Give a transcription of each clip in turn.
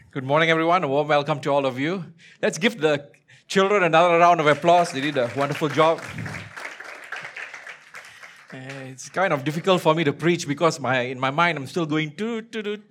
Good morning, everyone. A warm welcome to all of you. Let's give the children another round of applause. They did a wonderful job. It's kind of difficult for me to preach because in my mind I'm still going to.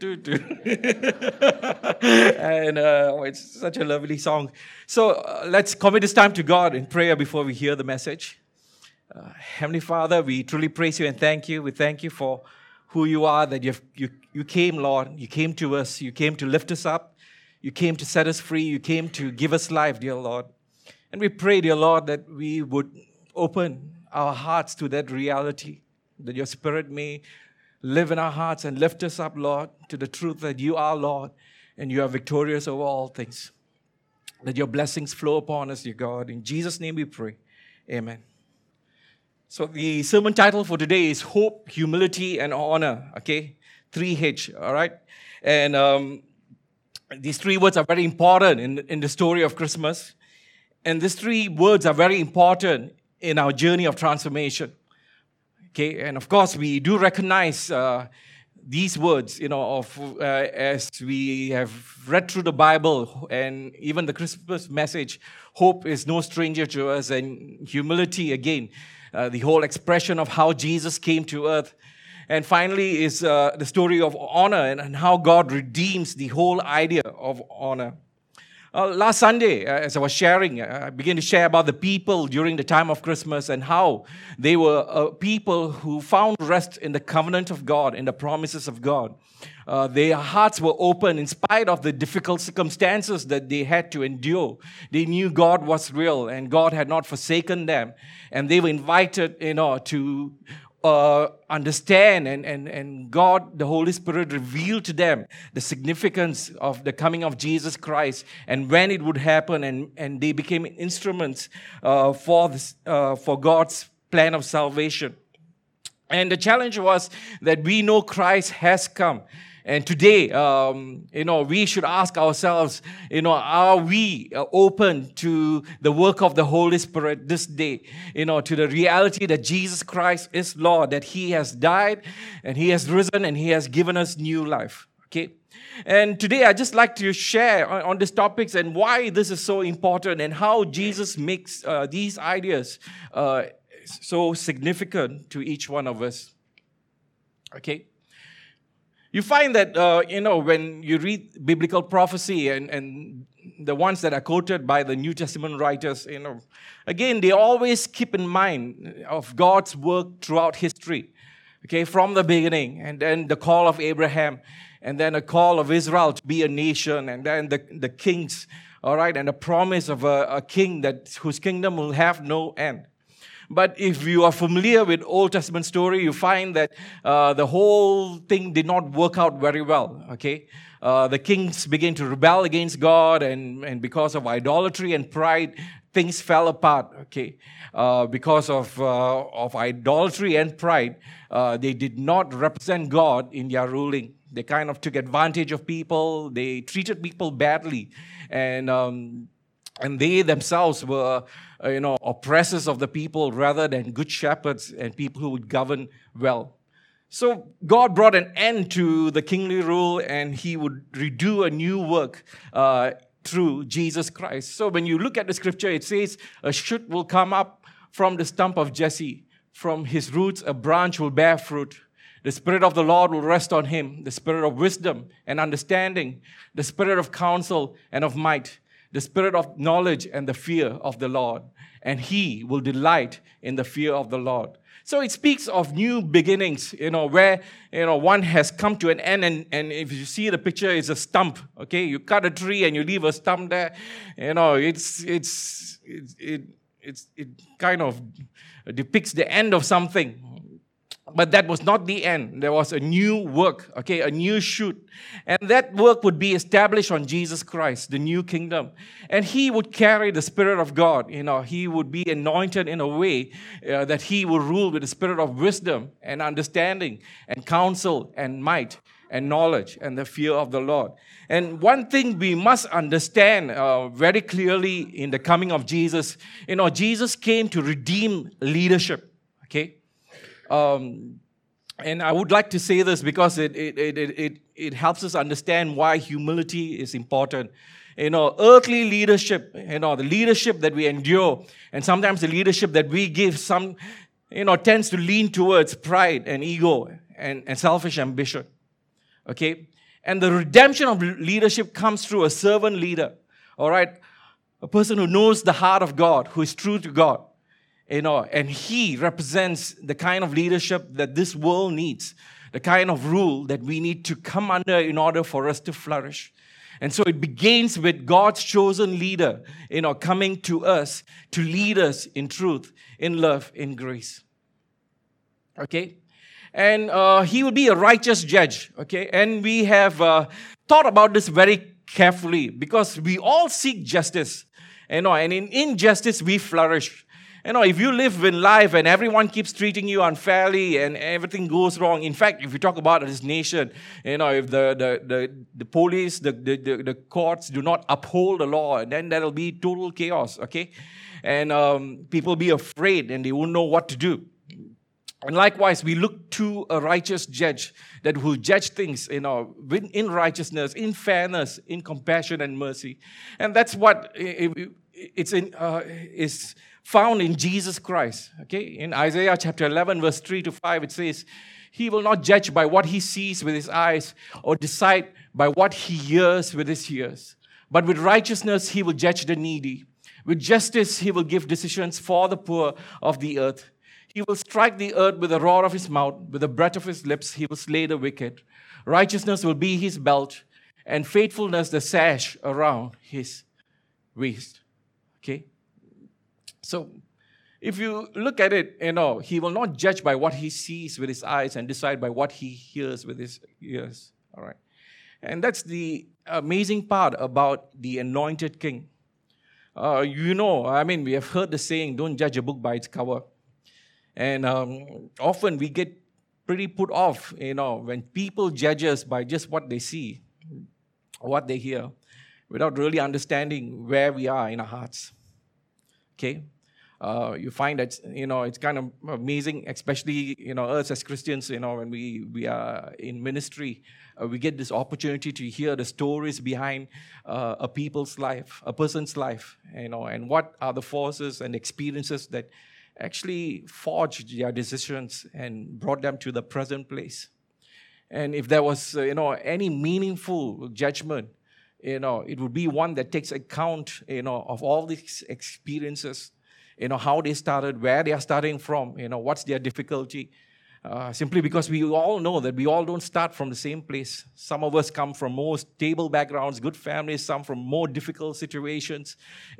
And it's such a lovely song. So let's commit this time to God in prayer before we hear the message. Heavenly Father, we truly praise you and thank you. We thank you for who you are, that you came, Lord. You came to us. You came to lift us up. You came to set us free. You came to give us life, dear Lord. And we pray, dear Lord, that we would open our hearts to that reality, that your Spirit may live in our hearts and lift us up, Lord, to the truth that you are Lord and you are victorious over all things. That your blessings flow upon us, dear God. In Jesus' name we pray. Amen. So the sermon title for today is Hope, Humility, and Honor. Okay? 3H, all right? And these three words are very important in the story of Christmas. And these three words are very important in our journey of transformation. Okay? And of course, we do recognize these words, as we have read through the Bible and even the Christmas message. Hope is no stranger to us, and humility, again, the whole expression of how Jesus came to earth. And finally is the story of honor and how God redeems the whole idea of honor. Last Sunday, as I was sharing, I began to share about the people during the time of Christmas and how they were people who found rest in the covenant of God, in the promises of God. Their hearts were open in spite of the difficult circumstances that they had to endure. They knew God was real and God had not forsaken them. And they were invited, to understand and God, the Holy Spirit, revealed to them the significance of the coming of Jesus Christ and when it would happen, and they became instruments for God's plan of salvation. And the challenge was that we know Christ has come. And today, we should ask ourselves, are we open to the work of the Holy Spirit this day? To the reality that Jesus Christ is Lord, that He has died and He has risen and He has given us new life. Okay? And today, I'd just like to share on these topics and why this is so important and how Jesus makes these ideas so significant to each one of us. Okay? You find that, when you read biblical prophecy and the ones that are quoted by the New Testament writers, again, they always keep in mind of God's work throughout history, okay, from the beginning, and then the call of Abraham, and then a call of Israel to be a nation, and then the kings, all right, and the promise of a king whose kingdom will have no end. But if you are familiar with Old Testament story, you find that the whole thing did not work out very well, okay? The kings began to rebel against God, and because of idolatry and pride, things fell apart, okay? Because of idolatry and pride, they did not represent God in their ruling. They kind of took advantage of people. They treated people badly, and they themselves were, oppressors of the people rather than good shepherds and people who would govern well. So God brought an end to the kingly rule, and He would redo a new work through Jesus Christ. So when you look at the scripture, it says, a shoot will come up from the stump of Jesse. From his roots, a branch will bear fruit. The Spirit of the Lord will rest on him, the Spirit of wisdom and understanding, the Spirit of counsel and of might, the spirit of knowledge and the fear of the Lord. And he will delight in the fear of the Lord. So it speaks of new beginnings, where, one has come to an end. And if you see the picture, it's a stump, okay? You cut a tree and you leave a stump there. It kind of depicts the end of something. But that was not the end. There was a new work, okay, a new shoot. And that work would be established on Jesus Christ, the new kingdom. And He would carry the Spirit of God. He would be anointed in a way that He would rule with the spirit of wisdom and understanding and counsel and might and knowledge and the fear of the Lord. And one thing we must understand very clearly in the coming of Jesus, Jesus came to redeem leadership, okay? And I would like to say this because it it helps us understand why humility is important. Earthly leadership, the leadership that we endure, and sometimes the leadership that we give, tends to lean towards pride and ego and selfish ambition. Okay? And the redemption of leadership comes through a servant leader. All right? A person who knows the heart of God, who is true to God. And he represents the kind of leadership that this world needs, the kind of rule that we need to come under in order for us to flourish. And so it begins with God's chosen leader, coming to us to lead us in truth, in love, in grace. Okay? And he will be a righteous judge. Okay? And we have thought about this very carefully because we all seek justice. And in injustice we flourish. If you live in life and everyone keeps treating you unfairly and everything goes wrong. In fact, if you talk about this nation, if the police, the courts do not uphold the law, then there will be total chaos, okay? And people be afraid and they won't know what to do. And likewise, we look to a righteous judge that will judge things, in righteousness, in fairness, in compassion and mercy. And that's what is found in Jesus Christ. Okay? In Isaiah chapter 11, verse 3 to 5, it says, He will not judge by what he sees with his eyes or decide by what he hears with his ears. But with righteousness, he will judge the needy. With justice, he will give decisions for the poor of the earth. He will strike the earth with the roar of his mouth. With the breath of his lips, he will slay the wicked. Righteousness will be his belt, and faithfulness the sash around his waist. Okay? So, if you look at it, he will not judge by what he sees with his eyes and decide by what he hears with his ears. All right? And that's the amazing part about the anointed king. We have heard the saying, don't judge a book by its cover. And often we get pretty put off, when people judge us by just what they see, what they hear, without really understanding where we are in our hearts. Okay? You find that, it's kind of amazing, especially, us as Christians, when we are in ministry, we get this opportunity to hear the stories behind a people's life, a person's life, and what are the forces and experiences that actually forged their decisions and brought them to the present place. And if there was, any meaningful judgment, it would be one that takes account, of all these experiences, how they started, where they are starting from, what's their difficulty. Simply because we all know that we all don't start from the same place. Some of us come from more stable backgrounds, good families, some from more difficult situations,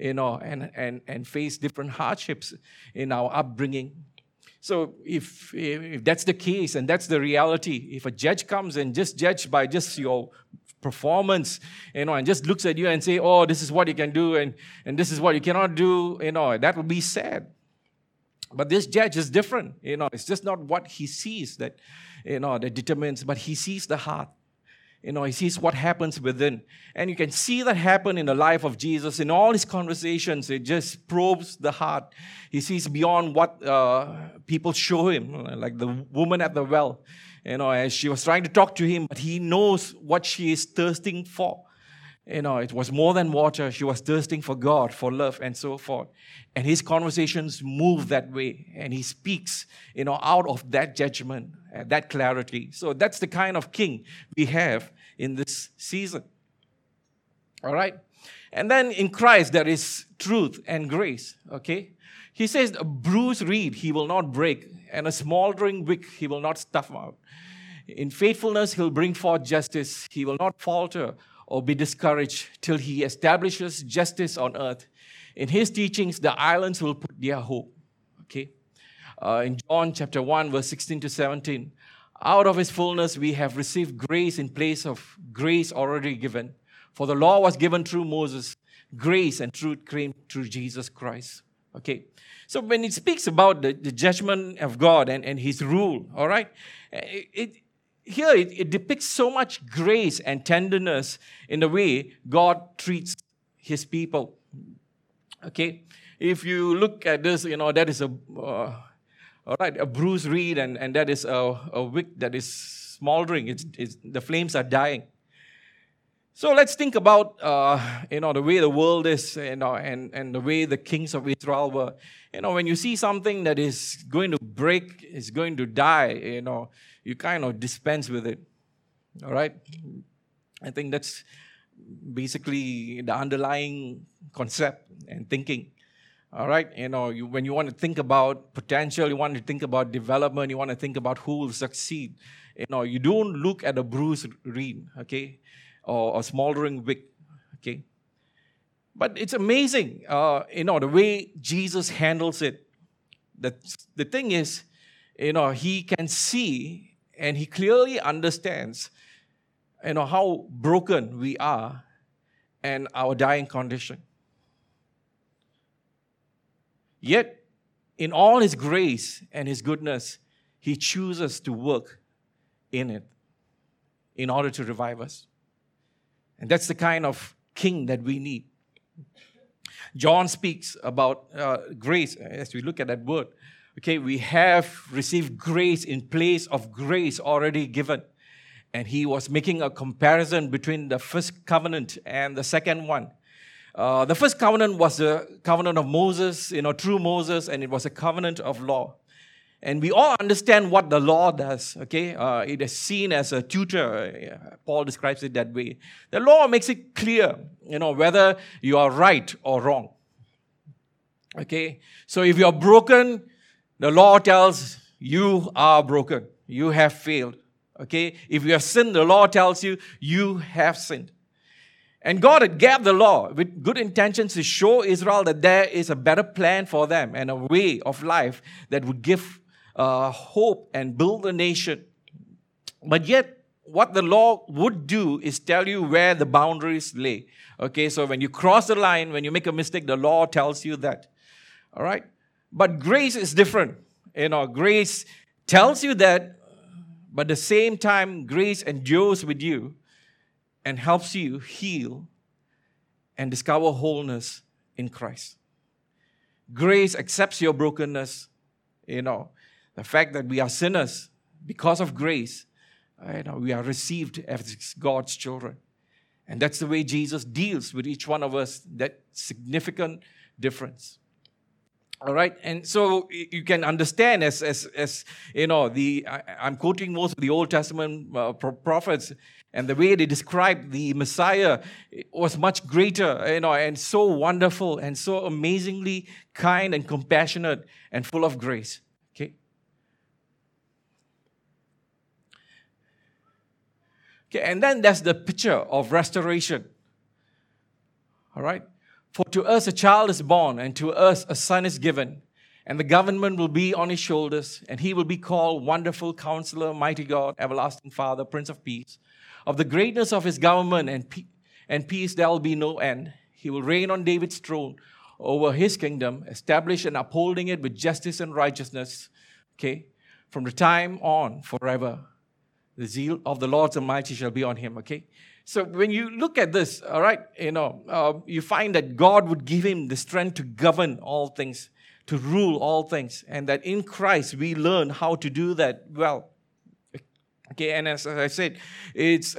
and face different hardships in our upbringing. So if that's the case and that's the reality, if a judge comes and just judge by just your performance, and just looks at you and say, oh, this is what you can do and this is what you cannot do, that would be sad. But this judge is different. It's just not what he sees that determines, but he sees the heart. He sees what happens within. And you can see that happen in the life of Jesus. In all his conversations, it just probes the heart. He sees beyond what people show him, like the woman at the well. As she was trying to talk to him, but he knows what she is thirsting for. It was more than water. She was thirsting for God, for love, and so forth. And his conversations move that way. And he speaks, out of that judgment, that clarity. So that's the kind of king we have in this season. All right? And then in Christ, there is truth and grace. Okay? He says, a bruised reed he will not break, and a smoldering wick he will not stuff out. In faithfulness, he'll bring forth justice. He will not falter or be discouraged till he establishes justice on earth. In his teachings, the islands will put their hope. Okay? In John chapter 1, verse 16 to 17, out of his fullness we have received grace in place of grace already given. For the law was given through Moses. Grace and truth came through Jesus Christ. Okay? So when it speaks about the judgment of God and his rule, all right, it depicts so much grace and tenderness in the way God treats his people. Okay? If you look at this, that is a bruised reed and that is a wick that is smoldering. The flames are dying. So let's think about, the way the world is, and the way the kings of Israel were. When you see something that is going to break, is going to die, you kind of dispense with it. All right? I think that's basically the underlying concept and thinking. All right? When you want to think about potential, you want to think about development, you want to think about who will succeed, you don't look at a bruised reed, okay? Or a smoldering wick, okay? But it's amazing, the way Jesus handles it. The thing is, he can see and he clearly understands, how broken we are and our dying condition. Yet, in all his grace and his goodness, he chooses to work in it in order to revive us. And that's the kind of king that we need. John speaks about grace, as we look at that word. Okay, we have received grace in place of grace already given. And he was making a comparison between the first covenant and the second one. The first covenant was the covenant of Moses, through Moses, and it was a covenant of law. And we all understand what the law does, okay? It is seen as a tutor. Paul describes it that way. The law makes it clear, whether you are right or wrong. Okay? So if you are broken, the law tells you are broken. You have failed. Okay? If you have sinned, the law tells you you have sinned. And God had gave the law with good intentions to show Israel that there is a better plan for them and a way of life that would give hope and build a nation. But yet, what the law would do is tell you where the boundaries lay. Okay, so when you cross the line, when you make a mistake, the law tells you that. All right? But grace is different. Grace tells you that, but at the same time, grace endures with you and helps you heal and discover wholeness in Christ. Grace accepts your brokenness, the fact that we are sinners. Because of grace, we are received as God's children. And that's the way Jesus deals with each one of us, that significant difference. All right, and so you can understand I'm quoting most of the Old Testament prophets, and the way they described the Messiah was much greater, and so wonderful and so amazingly kind and compassionate and full of grace. Okay. Okay, and then there's the picture of restoration. All right. For to us a child is born, and to us a son is given, and the government will be on his shoulders, and he will be called Wonderful Counselor, Mighty God, Everlasting Father, Prince of Peace. Of the greatness of his government and peace there will be no end. He will reign on David's throne over his kingdom, establish and upholding it with justice and righteousness, okay, from the time on forever. The zeal of the Lord Almighty shall be on him, okay? So when you look at this, all right, you find that God would give him the strength to govern all things, to rule all things, and that in Christ we learn how to do that well. Okay, and as I said, it's,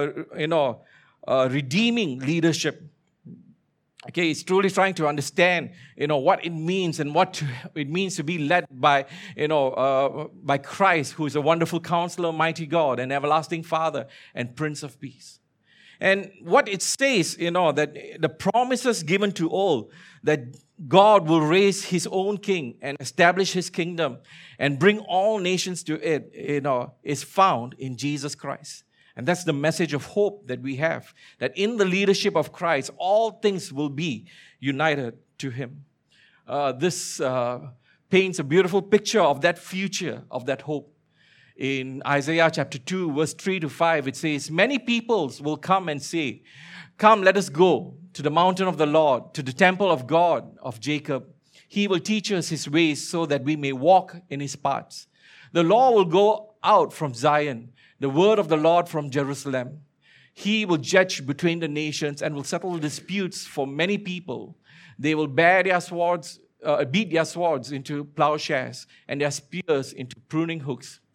redeeming leadership. Okay, it's truly trying to understand, what it means and it means to be led by, by Christ, who is a wonderful counselor, mighty God, and everlasting Father, and Prince of Peace. And what it says, that the promises given to all, that God will raise his own king and establish his kingdom and bring all nations to it, is found in Jesus Christ. And that's the message of hope that we have, that in the leadership of Christ, all things will be united to him. This paints a beautiful picture of that future, of that hope. In Isaiah chapter 2, verse 3 to 5, it says, "Many peoples will come and say, 'Come, let us go to the mountain of the Lord, to the temple of God of Jacob. He will teach us his ways so that we may walk in his paths. The law will go out from Zion, the word of the Lord from Jerusalem. He will judge between the nations and will settle disputes for many people. They will beat their swords into plowshares and their spears into pruning hooks.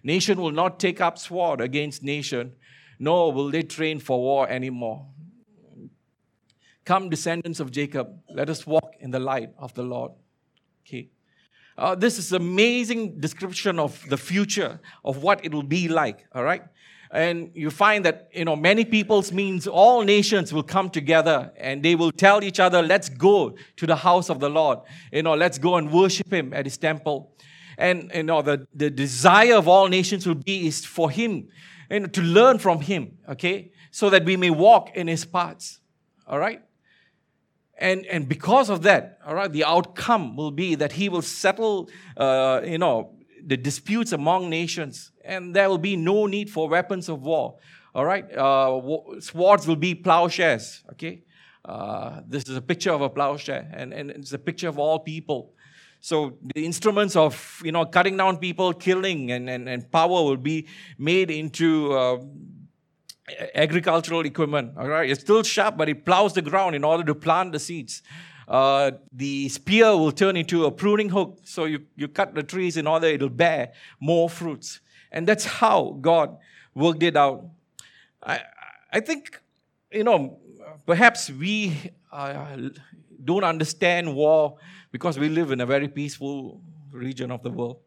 Nation will not take up sword against nation, nor will they train for war anymore. Come, descendants of Jacob, let us walk in the light of the Lord. Okay. This is amazing description of the future, of what it will be like, all right? And you find that, many peoples means all nations will come together and they will tell each other, let's go to the house of the Lord. Let's go and worship Him at His temple. And, the desire of all nations will be is for Him, to learn from Him, okay? So that we may walk in His paths, all right? And because of that, all right, the outcome will be that He will settle, the disputes among nations, and there will be no need for weapons of war. All right, swords will be plowshares. Okay, this is a picture of a plowshare, and it's a picture of all people. So the instruments of cutting down people, killing, and power will be made into agricultural equipment. All right, it's still sharp, but it plows the ground in order to plant the seeds. The spear will turn into a pruning hook. So you cut the trees in order it'll bear more fruits. And that's how God worked it out. I think, perhaps we don't understand war because we live in a very peaceful region of the world.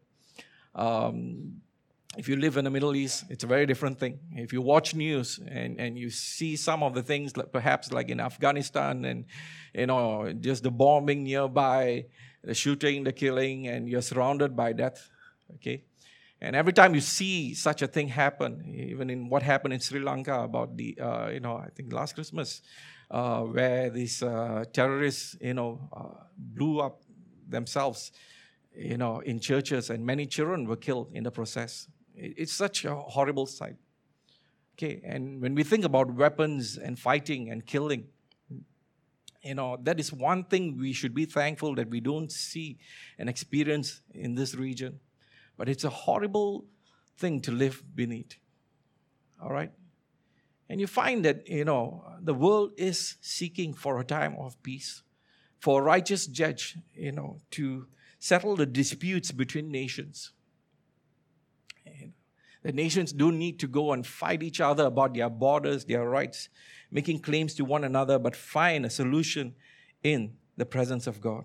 If you live in the Middle East, it's a very different thing. If you watch news and you see some of the things, perhaps like in Afghanistan and, just the bombing nearby, the shooting, the killing, and you're surrounded by death, okay? And every time you see such a thing happen, even in what happened in Sri Lanka about the, I think last Christmas, where these terrorists, blew up themselves, in churches, and many children were killed in the process. It's such a horrible sight. Okay, and when we think about weapons and fighting and killing, that is one thing we should be thankful that we don't see and experience in this region. But it's a horrible thing to live beneath. All right? And you find that, the world is seeking for a time of peace, for a righteous judge, to settle the disputes between nations. And the nations don't need to go and fight each other about their borders, their rights, making claims to one another, but find a solution in the presence of God.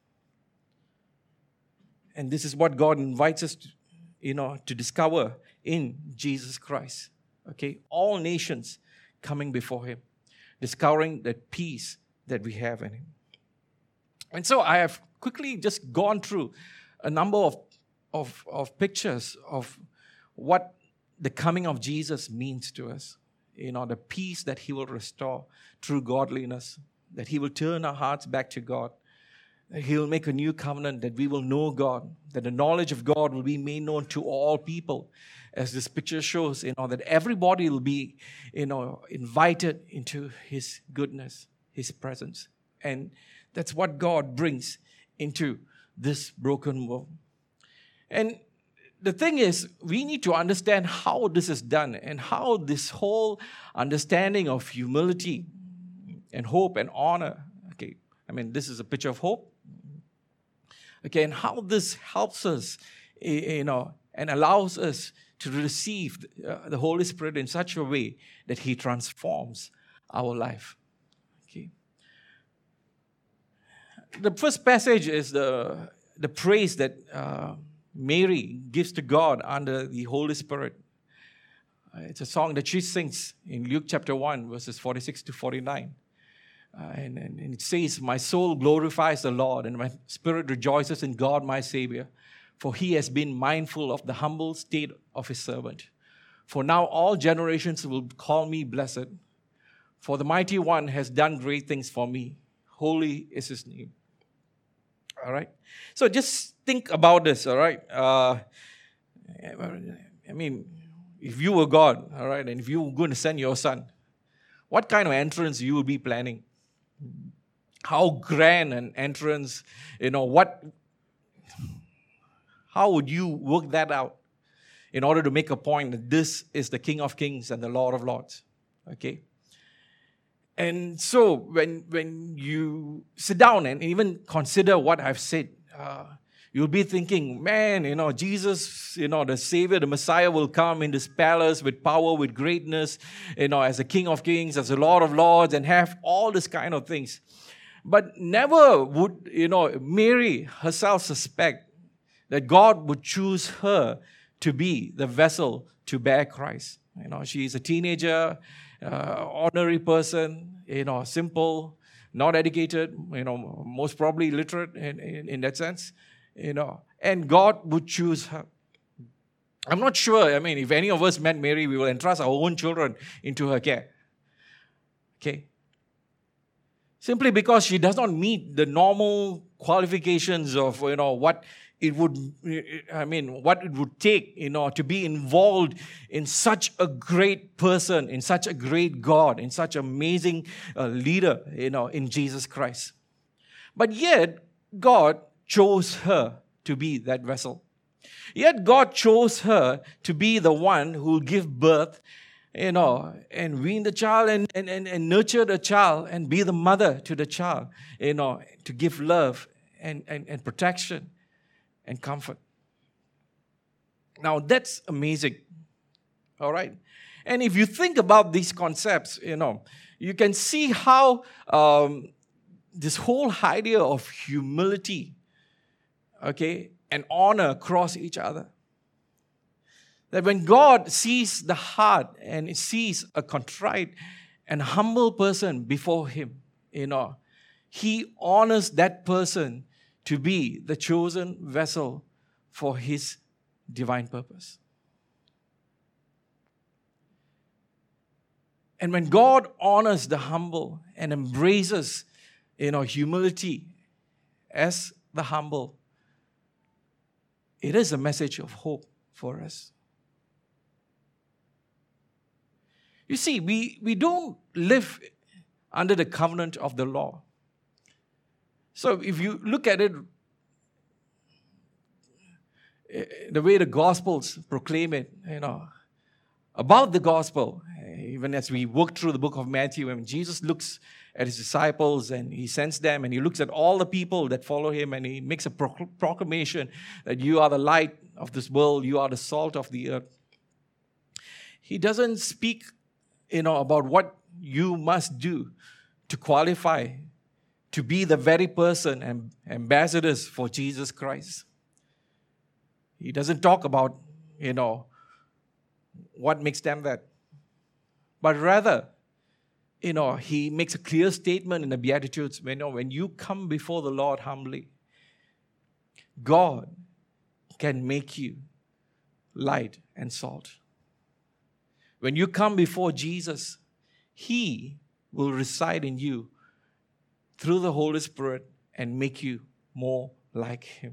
And this is what God invites us to discover in Jesus Christ. Okay, all nations coming before Him, discovering that peace that we have in Him. And so I have quickly just gone through a number of pictures of what the coming of Jesus means to us. The peace that He will restore through godliness, that He will turn our hearts back to God, that He will make a new covenant, that we will know God, that the knowledge of God will be made known to all people. As this picture shows, that everybody will be, invited into His goodness, His presence. And that's what God brings into this broken world. And the thing is, we need to understand how this is done and how this whole understanding of humility and hope and honor, okay, this is a picture of hope, okay, and how this helps us, and allows us to receive the Holy Spirit in such a way that He transforms our life, okay. The first passage is the praise that Mary gives to God under the Holy Spirit. It's a song that she sings in Luke chapter 1, verses 46 to 49. And it says, "My soul glorifies the Lord, and my spirit rejoices in God my Savior, for He has been mindful of the humble state of His servant. For now all generations will call me blessed, for the Mighty One has done great things for me. Holy is His name." All right? So just think about this, all right? If you were God, all right, and if you were going to send your Son, what kind of entrance you would be planning? How grand an entrance, how would you work that out in order to make a point that this is the King of Kings and the Lord of Lords, okay? And so when you sit down and even consider what I've said, You'll be thinking, man, Jesus, the Savior, the Messiah will come in this palace with power, with greatness, as a King of Kings, as a Lord of Lords, and have all this kind of things. But never would, Mary herself suspect that God would choose her to be the vessel to bear Christ. She's a teenager, ordinary person, simple, not educated, most probably illiterate in that sense, and God would choose her. I'm not sure, if any of us met Mary, we will entrust our own children into her care. Okay? Simply because she does not meet the normal qualifications of, what it would take, to be involved in such a great person, in such a great God, in such amazing leader, in Jesus Christ. But yet, God chose her to be that vessel. Yet God chose her to be the one who will give birth, and wean the child and nurture the child and be the mother to the child, to give love and protection and comfort. Now that's amazing. All right. And if you think about these concepts, you can see how this whole idea of humility, and honor cross each other. That when God sees the heart and sees a contrite and humble person before Him, He honors that person to be the chosen vessel for His divine purpose. And when God honors the humble and embraces, humility as the humble, it is a message of hope for us. You see, we don't live under the covenant of the law. So if you look at it, the way the Gospels proclaim it, about the Gospel, even as we work through the book of Matthew, when Jesus looks at His disciples and He sends them and He looks at all the people that follow Him and He makes a proclamation that you are the light of this world, you are the salt of the earth. He doesn't speak, about what you must do to qualify to be the very person and ambassadors for Jesus Christ. He doesn't talk about, what makes them that. But rather, He makes a clear statement in the Beatitudes, when you come before the Lord humbly, God can make you light and salt. When you come before Jesus, He will reside in you through the Holy Spirit and make you more like Him.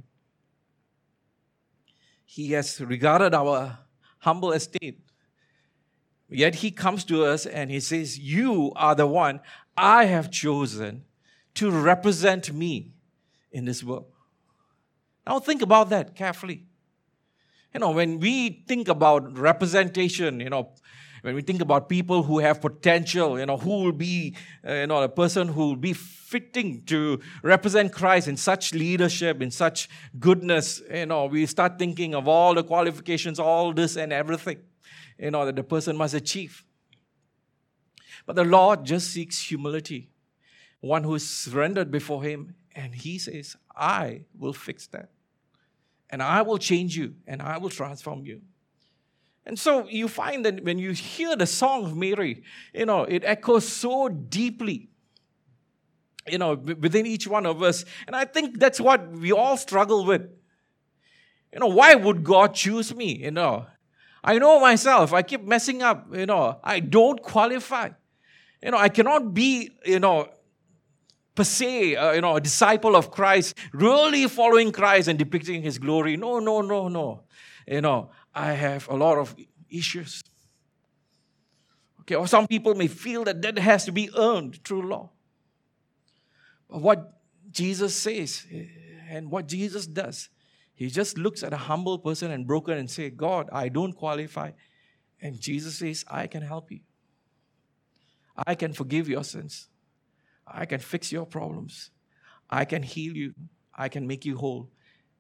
He has regarded our humble estate. Yet He comes to us and He says, you are the one I have chosen to represent me in this world. Now think about that carefully. When we think about representation, when we think about people who have potential, who will be, a person who will be fitting to represent Christ in such leadership, in such goodness, we start thinking of all the qualifications, all this and everything, that the person must achieve. But the Lord just seeks humility, one who is surrendered before Him, and He says, I will fix that. And I will change you, and I will transform you. And so you find that when you hear the song of Mary, it echoes so deeply, within each one of us. And I think that's what we all struggle with. Why would God choose me? I know myself. I keep messing up. I don't qualify. I cannot be, per se, a disciple of Christ, really following Christ and depicting His glory. No. I have a lot of issues. Okay, or some people may feel that has to be earned through law. But what Jesus says and what Jesus does, He just looks at a humble person and broken and say, God, I don't qualify. And Jesus says, I can help you. I can forgive your sins. I can fix your problems. I can heal you. I can make you whole.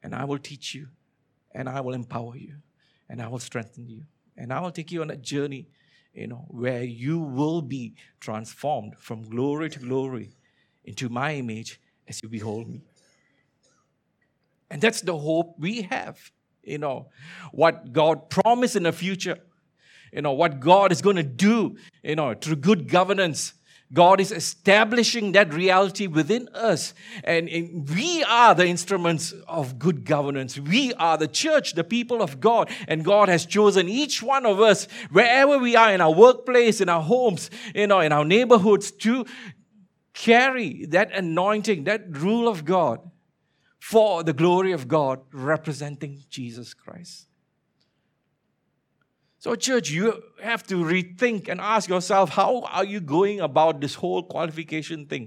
and I will teach you, and I will empower you, and I will strengthen you, and I will take you on a journey, where you will be transformed from glory to glory into my image as you behold me. And that's the hope we have, what God promised in the future, what God is going to do, through good governance. God is establishing that reality within us. And we are the instruments of good governance. We are the church, the people of God. And God has chosen each one of us, wherever we are, in our workplace, in our homes, in our neighborhoods, to carry that anointing, that rule of God for the glory of God, representing Jesus Christ. So, church, you have to rethink and ask yourself, how are you going about this whole qualification thing?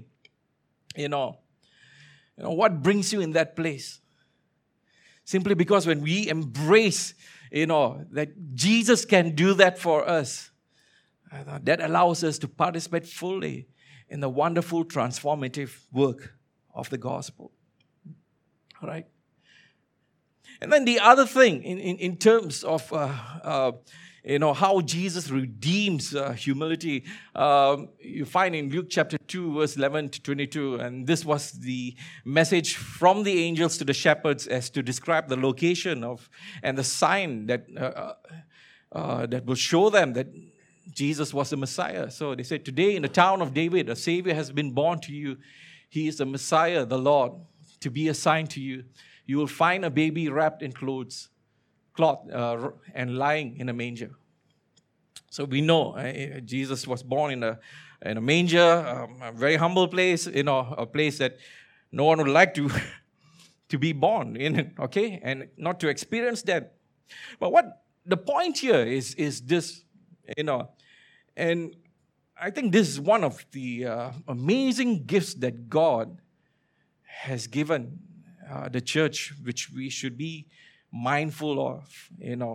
What brings you in that place? Simply because when we embrace, that Jesus can do that for us, that allows us to participate fully in the wonderful transformative work of the gospel. All right? And then the other thing, in terms of how Jesus redeems humility, you find in Luke chapter 2, verse 11 to 22, and this was the message from the angels to the shepherds as to describe the location of and the sign that will show them that Jesus was the Messiah. So they said, today in the town of David, a Savior has been born to you. He is the Messiah, the Lord, to be a sign to you. You will find a baby wrapped in cloth, and lying in a manger. So we know Jesus was born in a manger, a very humble place, a place that no one would like to be born in, okay, and not to experience that. But what the point here is this, and I think this is one of the amazing gifts that God has given the church, which we should be mindful of,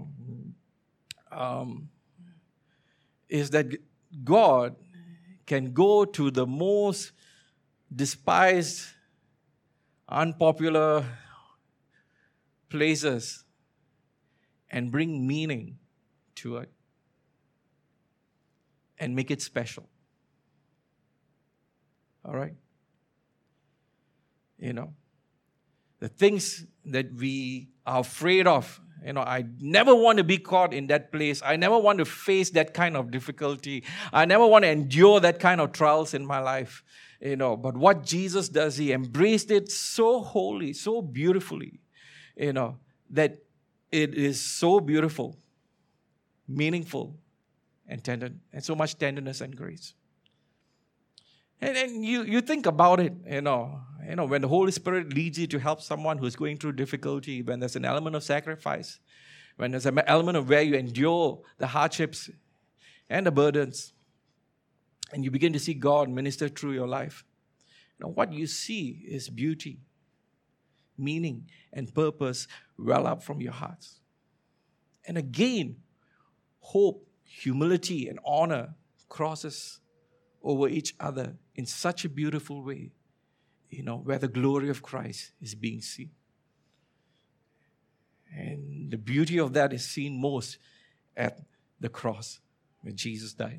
is that God can go to the most despised, unpopular places and bring meaning to it and make it special. All right? The things that we are afraid of, I never want to be caught in that place. I never want to face that kind of difficulty. I never want to endure that kind of trials in my life. But what Jesus does, He embraced it so wholly, so beautifully, that it is so beautiful, meaningful, and tender, and so much tenderness and grace. And you think about it, when the Holy Spirit leads you to help someone who's going through difficulty, when there's an element of sacrifice, when there's an element of where you endure the hardships and the burdens, and you begin to see God minister through your life, what you see is beauty, meaning, and purpose well up from your hearts. And again, hope, humility, and honor crosses over each other in such a beautiful way, where the glory of Christ is being seen. And the beauty of that is seen most at the cross when Jesus died.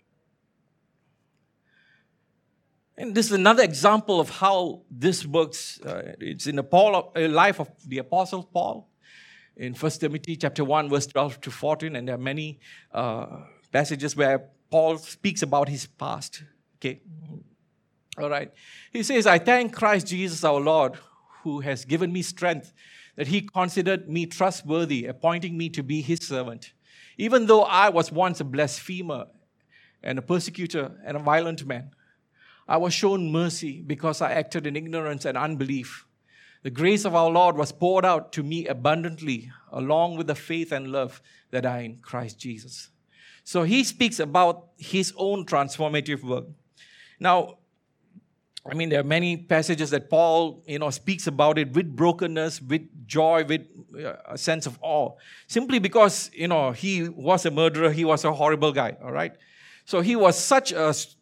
And this is another example of how this works. It's in the life of the Apostle Paul in 1 Timothy chapter 1, verse 12 to 14. And there are many passages where Paul speaks about his past. Okay. All right. He says, I thank Christ Jesus our Lord, who has given me strength, that He considered me trustworthy, appointing me to be His servant. Even though I was once a blasphemer and a persecutor and a violent man, I was shown mercy because I acted in ignorance and unbelief. The grace of our Lord was poured out to me abundantly, along with the faith and love that are in Christ Jesus. So he speaks about his own transformative work. Now, there are many passages that Paul, speaks about it with brokenness, with joy, with a sense of awe. Simply because, he was a murderer, he was a horrible guy, all right? So he was such a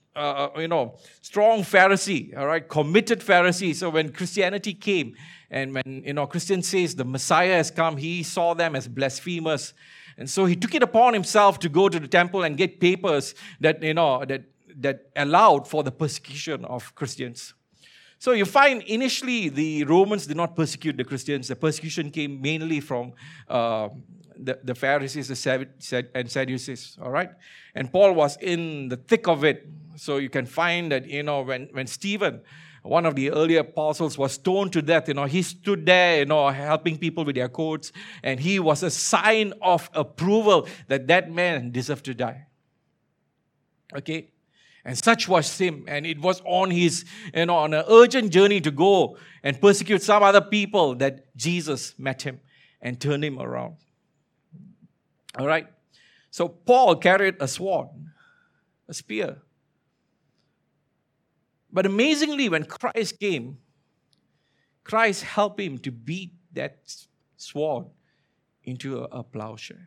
strong Pharisee, all right, committed Pharisee. So when Christianity came, and when, Christian says the Messiah has come, he saw them as blasphemers. And so he took it upon himself to go to the temple and get papers that allowed for the persecution of Christians. So you find initially the Romans did not persecute the Christians. The persecution came mainly from the Pharisees and Sadducees, all right? And Paul was in the thick of it. So you can find that, when Stephen, one of the earlier apostles, was stoned to death, he stood there, helping people with their coats, and he was a sign of approval that man deserved to die. Okay? And such was him, and it was on his, on an urgent journey to go and persecute some other people that Jesus met him and turned him around. All right? So Paul carried a sword, a spear. But amazingly, when Christ came, Christ helped him to beat that sword into a plowshare.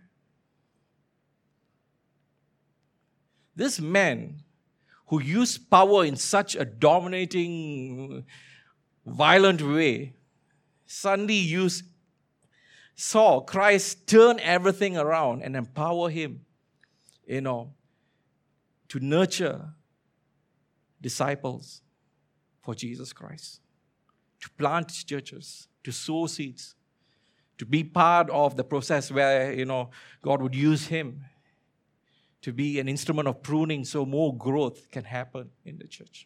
This man who used power in such a dominating, violent way, suddenly saw Christ turn everything around and empower him, to nurture disciples for Jesus Christ, to plant churches, to sow seeds, to be part of the process where, God would use him to be an instrument of pruning so more growth can happen in the church.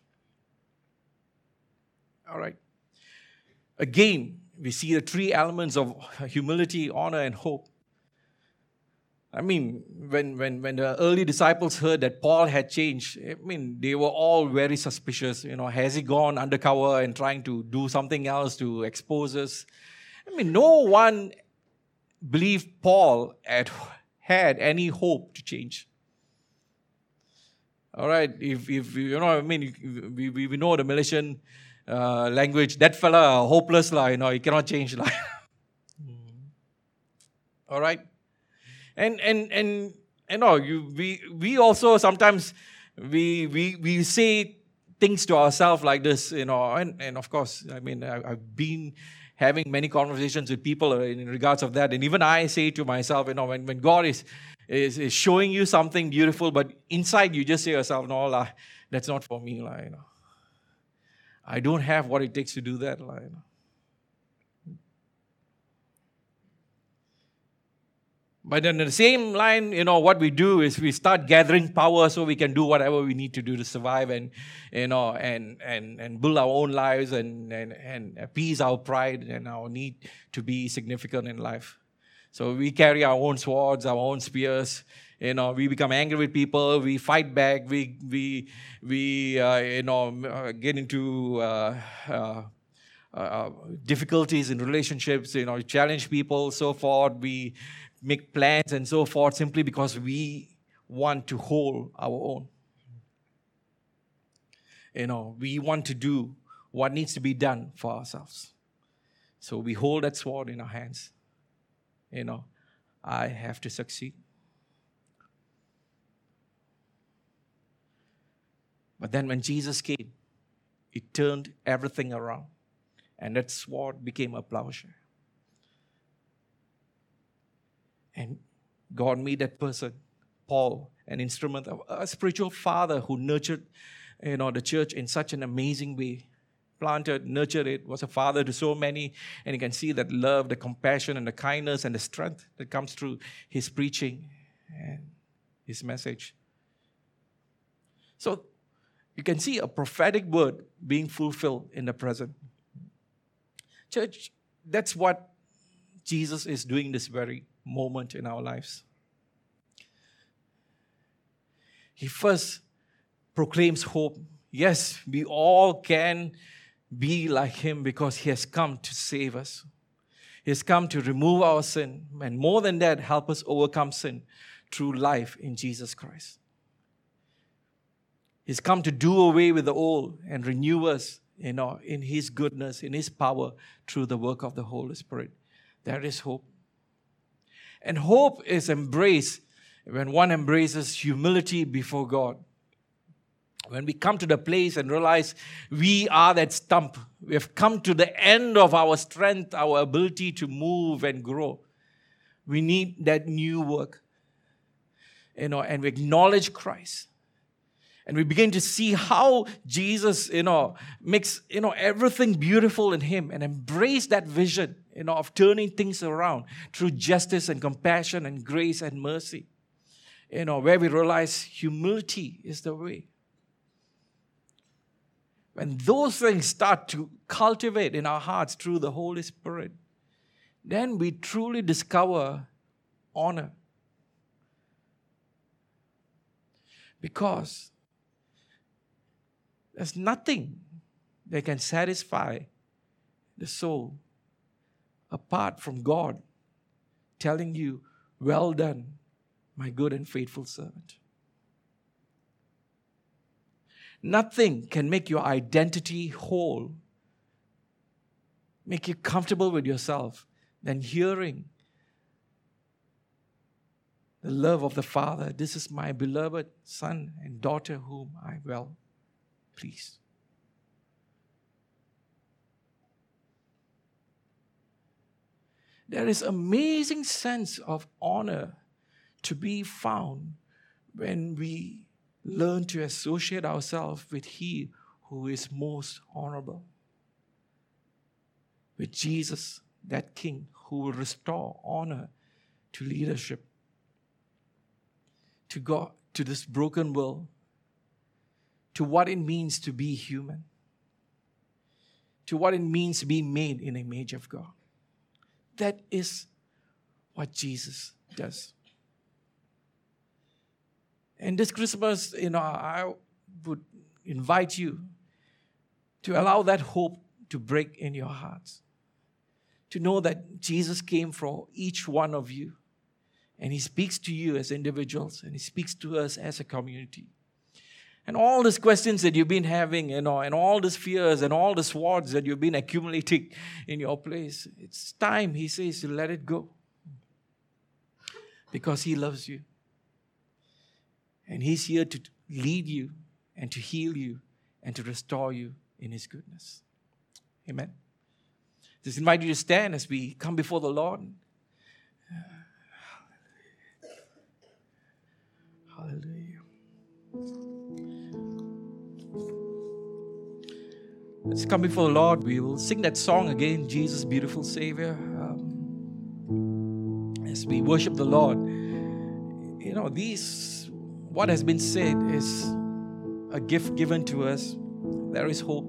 All right. Again, we see the three elements of humility, honor, and hope. I mean, when the early disciples heard that Paul had changed, they were all very suspicious. Has he gone undercover and trying to do something else to expose us? No one believed Paul had any hope to change. All right, if we know the Malaysian language, that fella hopeless he cannot change All right. And we also sometimes we say things to ourselves like this, and of course, I've been having many conversations with people in regards of that, and even I say to myself, when God is showing you something beautiful, but inside you just say to yourself, no, that's not for me, I don't have what it takes to do that, But then in the same line, what we do is we start gathering power so we can do whatever we need to do to survive and build our own lives and appease our pride and our need to be significant in life. So we carry our own swords, our own spears. We become angry with people. We fight back. We get into difficulties in relationships. Challenge people, so forth. We make plans and so forth simply because we want to hold our own. We want to do what needs to be done for ourselves. So we hold that sword in our hands. I have to succeed. But then when Jesus came, He turned everything around. And that sword became a plowshare. And God made that person, Paul, an instrument of a spiritual father who nurtured, the church in such an amazing way. Planted, nurtured it, was a father to so many. And you can see that love, the compassion, and the kindness and the strength that comes through his preaching and his message. So you can see a prophetic word being fulfilled in the present. Church, that's what Jesus is doing this very moment in our lives. He first proclaims hope. Yes, we all can be like Him because He has come to save us. He has come to remove our sin, and more than that, help us overcome sin through life in Jesus Christ. He's come to do away with the old and renew us, in His goodness, in His power, through the work of the Holy Spirit. There is hope. And hope is embraced when one embraces humility before God. When we come to the place and realize we are that stump, we have come to the end of our strength, our ability to move and grow. We need that new work, and we acknowledge Christ. And we begin to see how Jesus, makes, everything beautiful in Him, and embrace that vision, of turning things around through justice and compassion and grace and mercy. Where we realize humility is the way. When those things start to cultivate in our hearts through the Holy Spirit, then we truly discover honor. Because there's nothing that can satisfy the soul apart from God telling you, "Well done, my good and faithful servant." Nothing can make your identity whole, make you comfortable with yourself, than hearing the love of the Father. "This is my beloved Son and daughter whom I well please." There is amazing sense of honor to be found when we learn to associate ourselves with He who is most honorable, with Jesus, that King who will restore honor to leadership, to God, to this broken world, to what it means to be human, to what it means to be made in the image of God. That is what Jesus does. And this Christmas, I would invite you to allow that hope to break in your hearts. To know that Jesus came for each one of you. And He speaks to you as individuals, and He speaks to us as a community. And all these questions that you've been having, and all these fears and all the swords that you've been accumulating in your place, it's time, He says, to let it go. Because He loves you. And He's here to lead you and to heal you and to restore you in His goodness. Amen. Just invite you to stand as we come before the Lord. Hallelujah. Let's come before the Lord. We will sing that song again, Jesus, Beautiful Savior. As we worship the Lord, what has been said is a gift given to us. There is hope.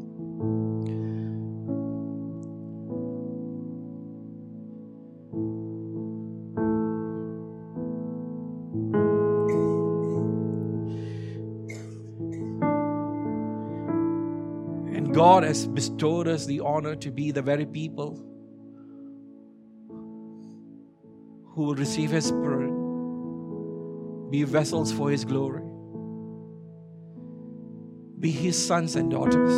And God has bestowed us the honor to be the very people who will receive His Spirit, be vessels for His glory, be His sons and daughters,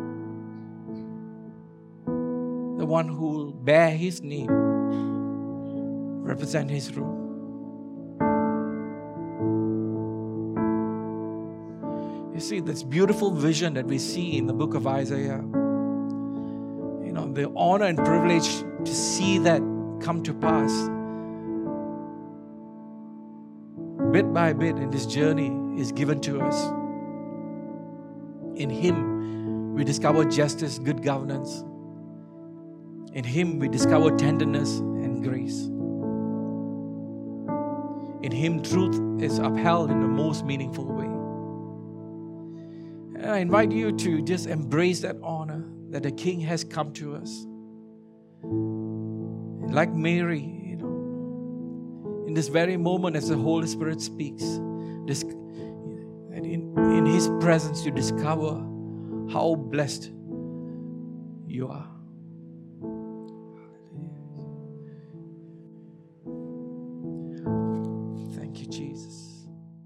the one who will bear His name, represent His rule. You see, this beautiful vision that we see in the book of Isaiah, the honor and privilege to see that come to pass. Bit by bit in this journey is given to us. In Him, we discover justice, good governance. In Him, we discover tenderness and grace. In Him, truth is upheld in the most meaningful way. And I invite you to just embrace that honor that the King has come to us. And like Mary, in this very moment as the Holy Spirit speaks, and in His presence you discover how blessed you are. Thank you, Jesus.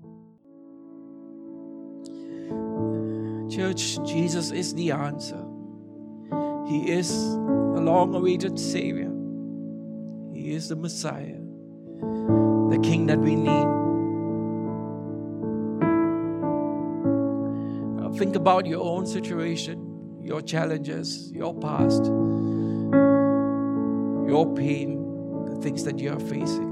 Church, Jesus is the answer. He is a long-awaited Savior. He is the Messiah, the King that we need. Think about your own situation, your challenges, your past, your pain, the things that you are facing.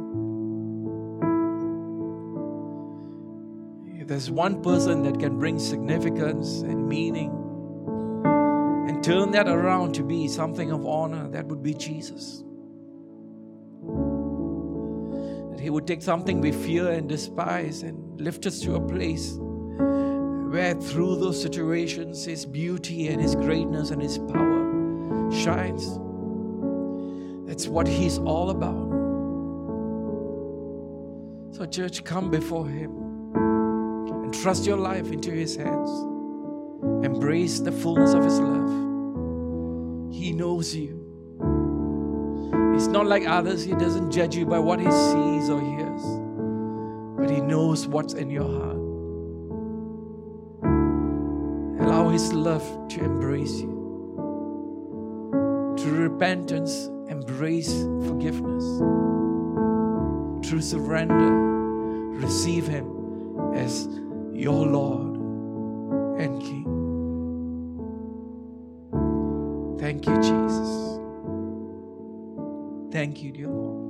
If there's one person that can bring significance and meaning and turn that around to be something of honor, that would be Jesus. That He would take something we fear and despise and lift us to a place where through those situations His beauty and His greatness and His power shines. That's what He's all about. So church, come before Him and trust your life into His hands. Embrace the fullness of His love. He knows you. He's not like others. He doesn't judge you by what He sees or hears, but He knows what's in your heart. Allow His love to embrace you. Through repentance, embrace forgiveness. Through surrender, receive Him as your Lord and King. Thank you, Jesus. Thank you, dear Lord.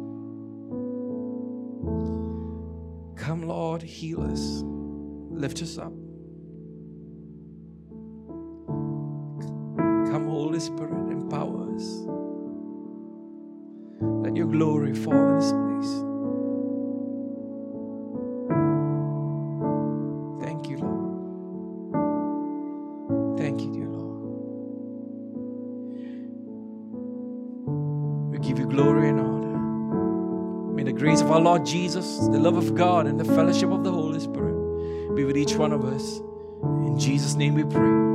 Come, Lord, heal us. Lift us up. Come, Holy Spirit, empower us. Let your glory fall in this place. Thank you, Lord. Thank you, dear Lord. We give you glory and honor. May the grace of our Lord Jesus, the love of God, and the fellowship of the Holy Spirit be with each one of us. In Jesus' name we pray.